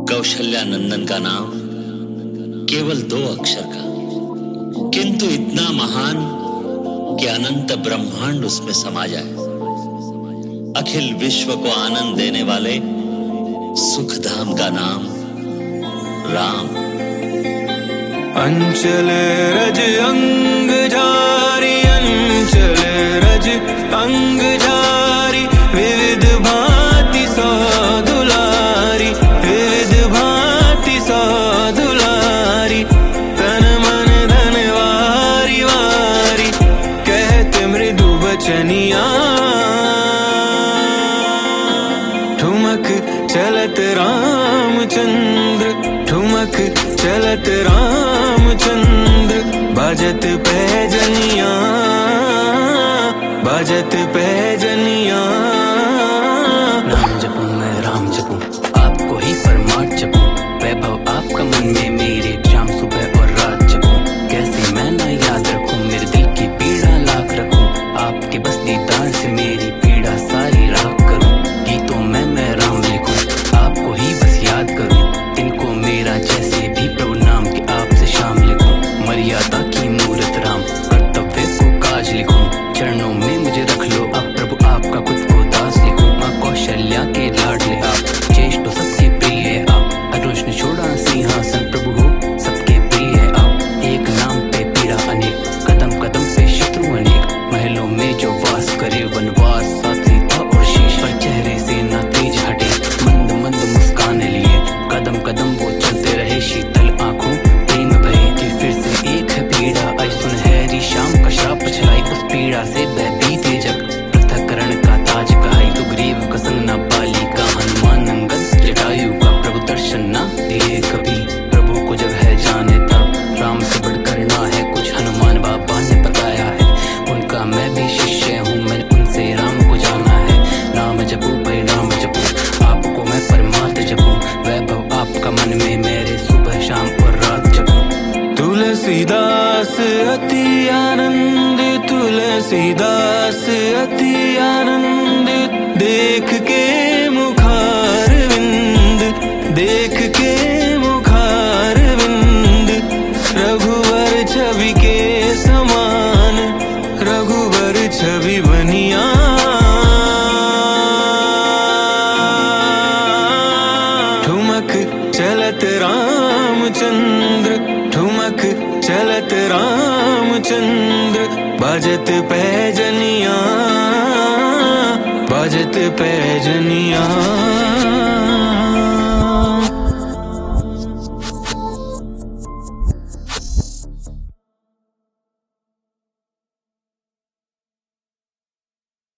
कौशल्या नंदन का नाम केवल 2 अक्षर का, किंतु इतना महान कि अनंत ब्रह्मांड उसमें समा जाए। अखिल विश्व को आनंद देने वाले सुखधाम का नाम राम। अंचल रज अंग झारी, अंचल रज अंग झारी, विविध भांति सौ दुलारी, विविध भांति सौ दुलारी, तन मन धन वारी वारी, कहते मृदु बचनिया। ठुमक चलत रामचंद्र, ठुमक चलत रामचंद्र, बाजत पैजनिया, बाजत पैजनिया। नाम जपूं मैं राम जपूं, आपको ही परमार्थ जपूं, वैभव आपका मन में मेरे शाम सुबह और रात जपूं। कैसे मैं ना याद रखूं, मेरे दिल की पीड़ा लाख रखूं, आपके बस दीदार से मेरी पीड़ा सारी राख करूं। गीतों में मैं राम लिखूं, आपको ही बस याद करूं, तिनको मेरा जैसे भी प्रभु नाम के आपसे शाम लिखूं। मर्यादा की मूरत राम, कर्तव्य को काज लिखूं, चरणों में मुझे रख लो अब प्रभु आपका खुद को दास लिखूं। माँ कौशल्या के लाडले आप, ज्येष्ठ सबके प्रिय आप, अनुज ने छोड़ा सिंहासन, प्रभु हो सबके प्रिय आप। एक नाम पे पीड़ा अनेक, कदम कदम पे शत्रु अनेक, महलों में जो वास करे वनवास साथ सीता और शीश, पर चेहरे से ना तेज हटे, मंद मंद मुस्कान लिए, कदम कदम वो चलते रहे शीतल आंखों प्रेम भरे। कि फिर से एक है पीड़ा आई सुनहरी शाम का श्राप छलाई, उस पीड़ा से भयभीत जग पृथकरण का ताज कहाई। तो ग्रीव का संग न बालिका, हनुमान नंगन जटायु का, प्रभु दर्शन न दिए कभी, प्रभु को जग है जाने था, राम से बढ़कर ना है कुछ, हनुमान बाबा ने बताया है, उनका मैं भी शिष्य हूँ, मैंने उनसे राम को जाना है। नाम जपू भाई राम जपू, आपको मैं परमार्थ जपू, वैभव आपका मन में मेरे सुबह शाम और रात जपू। तुलसीदास अति आनंद, तुलसीदास अति आनंद, देख के मुखार विंद, देख के मुखार विंद, रघुवर छवि के समान, रघुवर छवि बनिया। ठुमक चलत रामचंद्र, ठुमक चलत रामचंद्र, बाजत पैजनिया, बाजत पैजनिया।